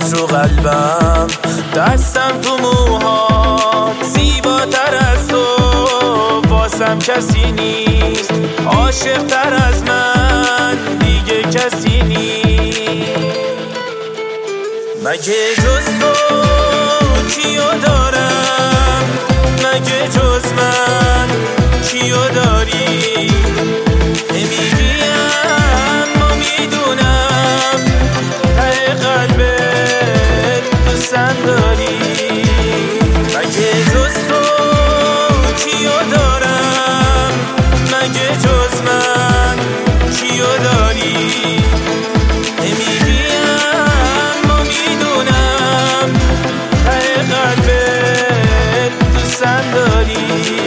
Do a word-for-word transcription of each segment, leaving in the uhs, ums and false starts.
موهات رو قلبم، دستم تو موهات، زیباتر از تو واسم کسی نیست، عاشق تر از من دیگه کسی نیست. مگه جز تو کیو دارم، مگه جز من کیو داری؟ نمیگیم ما میدونم ته قلبت دوستم داری. مگه جز تو کیو دارم، مگه جز من کیو داری؟ نمیگیم ما میدونم ته قلبت دوستم داری.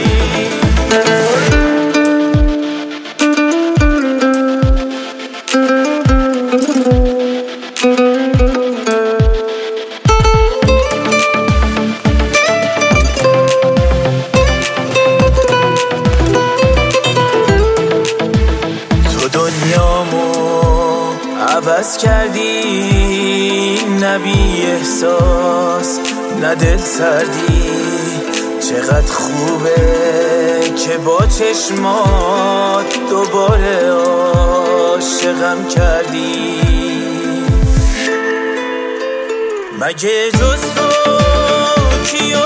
دنیامو عوض کردی، نه بی احساس نه دل سردی. چقدر خوبه که با چشمات دوباره عاشقم کردی. مگه جز تو کیو